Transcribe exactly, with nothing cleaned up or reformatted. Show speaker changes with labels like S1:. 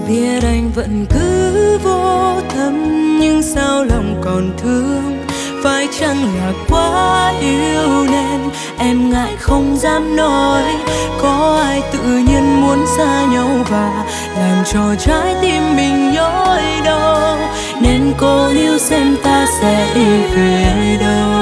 S1: Biết anh vẫn cứ vô tâm nhưng sao lòng còn thương. Phải chăng là quá yêu nên em ngại không dám nói. Có ai tự nhiên muốn xa nhau và làm cho trái tim mình nhói đau, nên cố níu xem ta sẽ đi về đâu.